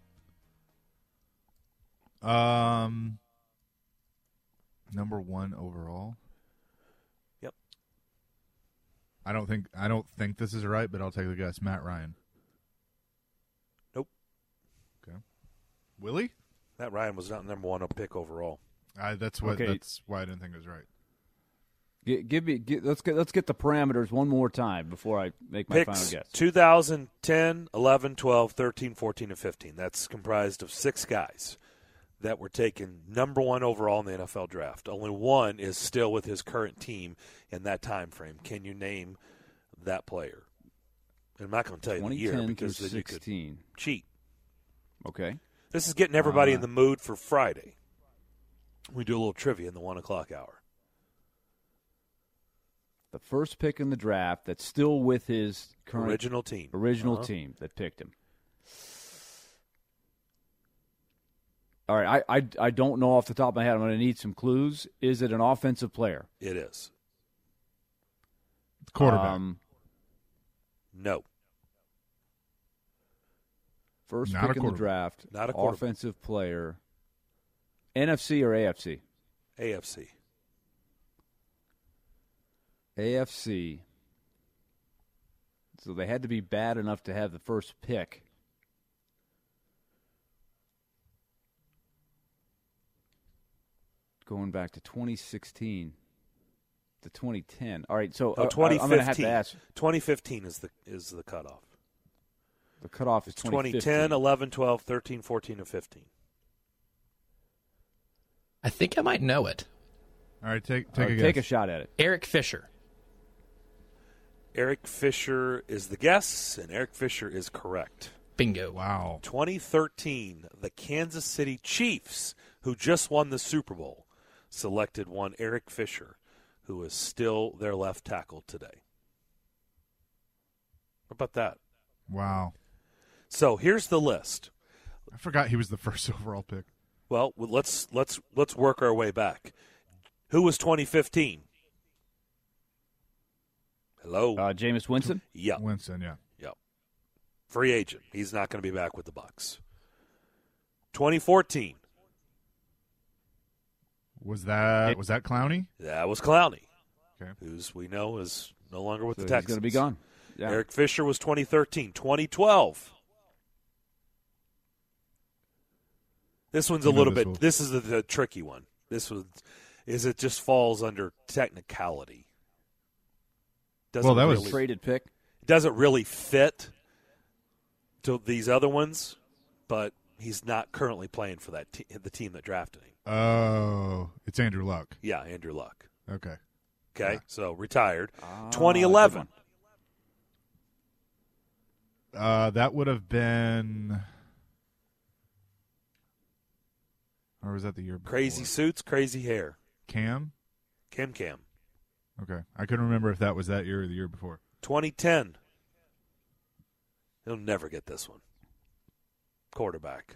Um, number one overall. Yep. I don't think I don't think this is right, but I'll take a guess. Matt Ryan. Nope. Okay. Willie? Matt Ryan was not number one pick overall. I, that's what. Okay. That's why I didn't think it was right. Give, give me. Give, let's get let's get the parameters one more time before I make my Picks final guess. two thousand ten, eleven, twelve, thirteen, fourteen, and fifteen. That's comprised of six guys that were taken number one overall in the N F L draft. Only one is still with his current team in that time frame. Can you name that player? And I'm not going to tell you the year because then you could cheat. Okay. This is getting everybody Uh, in the mood for Friday. We do a little trivia in the one o'clock hour. The first pick in the draft that's still with his current Original team. original Uh-huh. team that picked him. All right, I, I I don't know off the top of my head. I'm going to need some clues. Is it an offensive player? It is. Quarterback. Um, No. first Not a pick in the quarterback. draft. Not a quarterback. offensive player. N F C or A F C? A F C. A F C. So they had to be bad enough to have the first pick. Going back to twenty sixteen to twenty ten. All right, so No, uh, twenty I'm going to have fifteen. to ask. twenty fifteen is the is the cutoff. The cutoff is twenty twenty ten, fifteen. eleven, twelve, thirteen, fourteen, and fifteen. I think I might know it. All right, take All take right, a guess. take a shot at it. Eric Fisher. Eric Fisher is the guess, and Eric Fisher is correct. Bingo. Wow. twenty thirteen, the Kansas City Chiefs, who just won the Super Bowl, selected one Eric Fisher, who is still their left tackle today. How about that? Wow. So here's the list. I forgot he was the first overall pick. Well, let's let's let's work our way back. Who was twenty fifteen? Hello. Uh, Jameis Winston? Yeah. Winston, yeah. Yep. Free agent. He's not going to be back with the Bucs. twenty fourteen. Was that was that Clowney? That was Clowney, Okay. who's we know is no longer with So the he's Texans. going to be gone. Yeah. Eric Fisher was twenty thirteen. twenty twelve. This one's a You know little this bit. will- This is the, the tricky one. This was, is it just falls under technicality. Doesn't Well, that was really, Traded pick. doesn't really fit to these other ones, but he's not currently playing for that te- the team that drafted him. Oh, it's Andrew Luck. Yeah, Andrew Luck. Okay. Okay, Yeah. so retired. Ah, twenty good eleven. one. Uh, that would have been, or was that the year before? Crazy suits, crazy hair. Cam? Cam Cam. Okay. I couldn't remember if that was that year or the year before. twenty ten. He'll never get this one. Quarterback.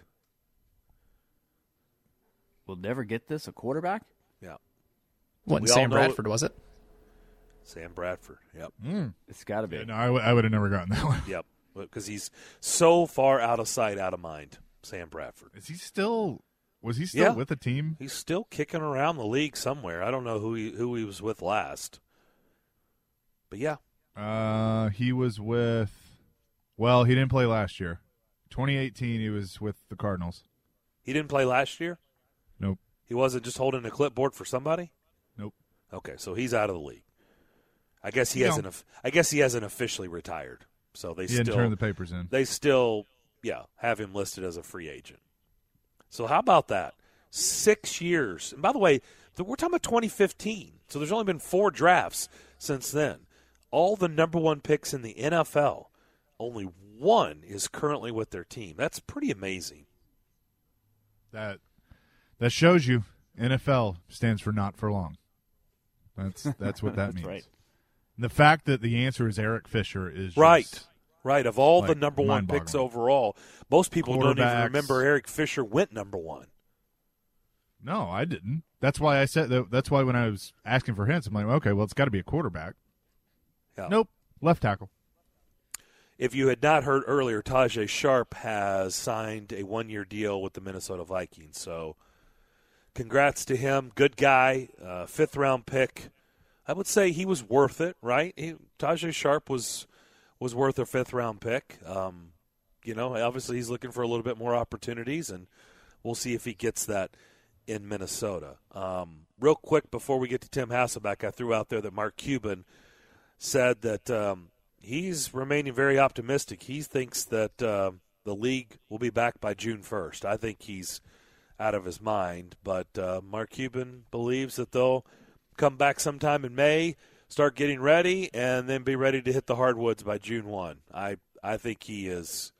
We'll never get this, a quarterback? Yeah. What, We all Sam know Bradford, was it? Sam Bradford. Yep. Mm. It's got to be. Yeah, no, I, w- I would have never gotten that one. Yep. Because he's so far out of sight, out of mind, Sam Bradford. Is he still, was he still Yeah. with the team? He's still kicking around the league somewhere. I don't know who he, who he was with last. But, yeah. Uh, he was with, well, he didn't play last year. twenty eighteen, he was with the Cardinals. He didn't play last year? Nope. He wasn't just holding a clipboard for somebody? Nope. Okay, so he's out of the league. I guess he No. hasn't. of- I guess he hasn't officially retired. So they He still didn't turn the papers in. They still, yeah, have him listed as a free agent. So how about that? Six years. And by the way, the, we're talking about twenty fifteen. So there's only been four drafts since then. All the number one picks in the N F L, only one is currently with their team. That's pretty amazing. That that shows you N F L stands for not for long. That's that's what that That's means. right. The fact that the answer is Eric Fisher is just, Right. Right. Of all the like, number one picks mind-boggling. overall, most people don't even Quarterbacks. remember Eric Fisher went number one. No, I didn't. That's why I said that, that's why when I was asking for hints, I'm like, okay, well, it's got to be a quarterback. Yeah. Nope, left tackle. If you had not heard earlier, Tajay Sharp has signed a one-year deal with the Minnesota Vikings. So congrats to him. Good guy, uh, fifth-round pick. I would say he was worth it, right? He, Tajay Sharp was was worth a fifth-round pick. Um, you know, obviously he's looking for a little bit more opportunities, and we'll see if he gets that in Minnesota. Um, real quick, before we get to Tim Hasselbeck, I threw out there that Mark Cuban said that um, he's remaining very optimistic. He thinks that uh, the league will be back by June first. I think he's out of his mind, but uh, Mark Cuban believes that they'll come back sometime in May, start getting ready, and then be ready to hit the hardwoods by June first. I, I think he is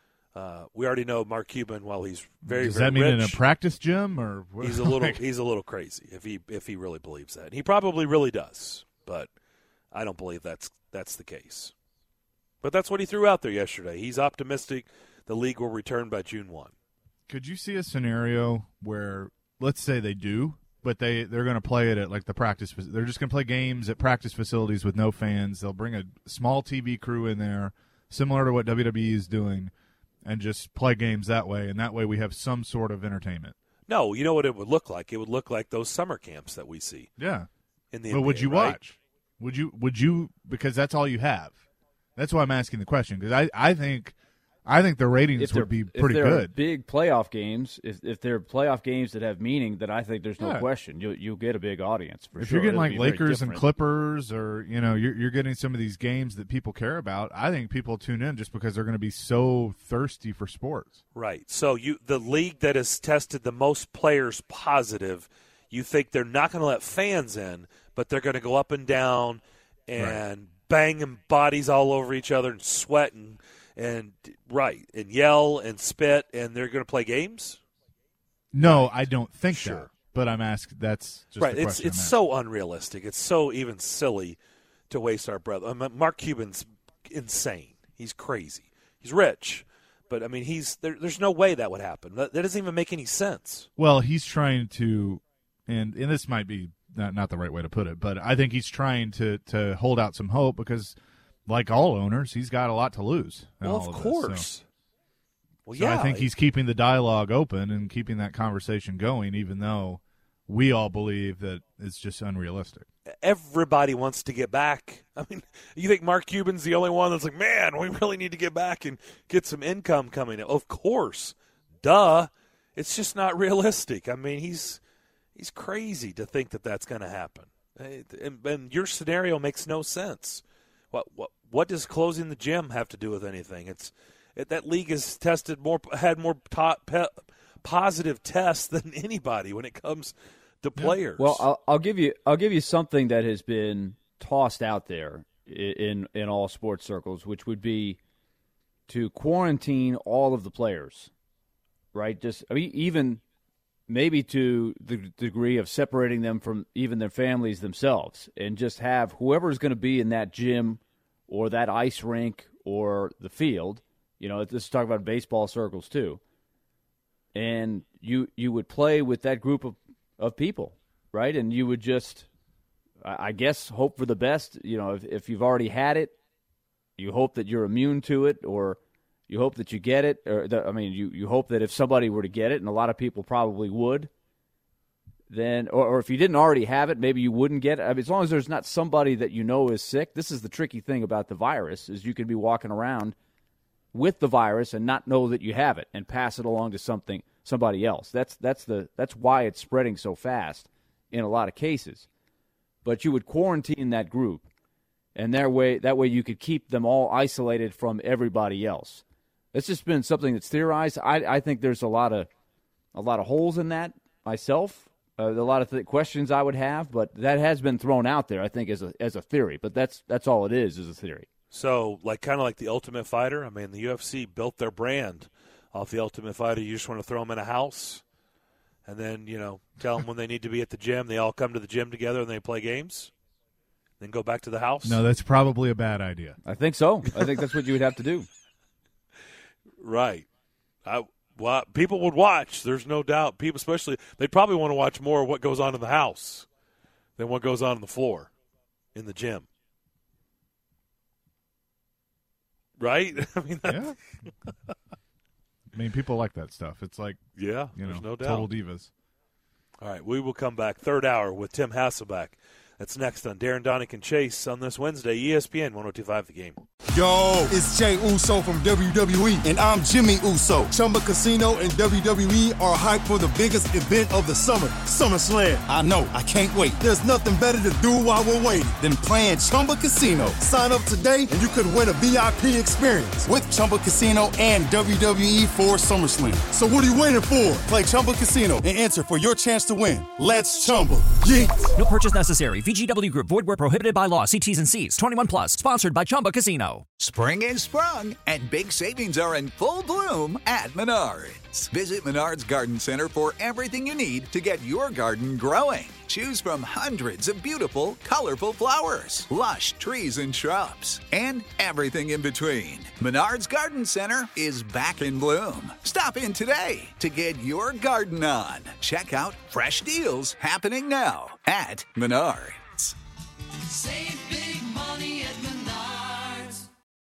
uh, – we already know Mark Cuban, while he's very, Does very that mean rich, in a practice gym or what? he's a little Like, he's a little crazy if he if he really believes that. And he probably really does, but I don't believe that's that's the case. But that's what he threw out there yesterday. He's optimistic the league will return by June first. Could you see a scenario where, let's say they do, but they, they're going to play it at like the practice – they're just going to play games at practice facilities with no fans. They'll bring a small T V crew in there, similar to what W W E is doing, and just play games that way, and that way we have some sort of entertainment. No, you know what it would look like? It would look like those summer camps that we see Yeah. in the But N B A, would you right? watch? Would you? Would you? Because that's all you have. That's why I'm asking the question. Because I, I think, I think the ratings If they're, would be if pretty there are good. big playoff games, if if they're playoff games that have meaning, then I think there's no Yeah. question you'll you'll get a big audience for If sure. you're getting It'll like be very Lakers and different. Clippers, or you know, you're you're getting some of these games that people care about. I think people tune in just because they're going to be so thirsty for sports. Right. So you the league that has tested the most players positive, you think they're not going to let fans in, but they're going to go up and down and banging bodies all over each other and sweat and, and right and yell and spit, and they're going to play games. No, I don't think Sure. that. But I'm asking. That's just right. the It's question it's I'm so unrealistic. It's so even silly to waste our breath. I mean, Mark Cuban's insane. He's crazy. He's rich, but I mean, he's there, there's no way that would happen. That, that doesn't even make any sense. Well, he's trying to, and and this might be not, not the right way to put it, but I think he's trying to, to hold out some hope because, like all owners, he's got a lot to lose. in Well, all of this, course. so. Well, So yeah, I think he's keeping the dialogue open and keeping that conversation going, even though we all believe that it's just unrealistic. everybody wants to get back. I mean, you think Mark Cuban's the only one that's like, man, we really need to get back and get some income coming in. Of course. Duh. It's just not realistic. I mean, he's he's crazy to think that that's going to happen. And, and your scenario makes no sense. What what what does closing the gym have to do with anything? It's it, that league has tested more, had more to, pe, positive tests than anybody when it comes to players. Well, I'll, I'll give you I'll give you something that has been tossed out there in in all sports circles, which would be to quarantine all of the players, right? Just I mean, even maybe to the degree of separating them from even their families themselves, and just have whoever's going to be in that gym or that ice rink or the field. You know, this is talking about baseball circles too. And you you would play with that group of, of people, right? And you would just, I guess, hope for the best. You know, if, if you've already had it, you hope that you're immune to it, or you hope that you get it. Or the, I mean, you, you hope that if somebody were to get it, and a lot of people probably would, then, or, or if you didn't already have it, maybe you wouldn't get it. I mean, as long as there's not somebody that you know is sick. This is the tricky thing about the virus, is you can be walking around with the virus and not know that you have it and pass it along to something somebody else. That's that's the that's why it's spreading so fast in a lot of cases. But you would quarantine that group, and that way that way you could keep them all isolated from everybody else. It's just been something that's theorized. I I think there's a lot of a lot of holes in that myself. Uh, a lot of th- questions I would have, but that has been thrown out there, I think, as a as a theory. But that's that's all it is, is a theory. So, like, kind of like the Ultimate Fighter. I mean, the U F C built their brand off the Ultimate Fighter. You just want to throw them in a house and then, you know, tell them when they need to be at the gym. They all come to the gym together and they play games, then go back to the house. No, that's probably a bad idea. I think so. I think that's what you would have to do. Right. I, well, people would watch. There's no doubt. People, especially, they'd probably want to watch more of what goes on in the house than what goes on on the floor in the gym. Right? I mean, yeah. I mean, people like that stuff. It's like, yeah, you know, there's no doubt. total divas. All right, we will come back third hour with Tim Hasselbeck. That's next on Darren Donick and Chase on this Wednesday, E S P N one oh two point five The Game. Yo, it's Jay Uso from W W E, and I'm Jimmy Uso. Chumba Casino and W W E are hyped for the biggest event of the summer, SummerSlam. I know, I can't wait. There's nothing better to do while we're waiting than playing Chumba Casino. Sign up today, and you could win a V I P experience with Chumba Casino and W W E for SummerSlam. So what are you waiting for? Play Chumba Casino and enter for your chance to win. Let's Chumba. Yeah. No purchase necessary. V G W Group. Void where prohibited by law. See T's and C's. twenty-one plus. Sponsored by Chumba Casino. Spring is sprung, and big savings are in full bloom at Menards. Visit Menards Garden Center for everything you need to get your garden growing. Choose from hundreds of beautiful, colorful flowers, lush trees and shrubs, and everything in between. Menards Garden Center is back in bloom. Stop in today to get your garden on. Check out fresh deals happening now at Menards. Save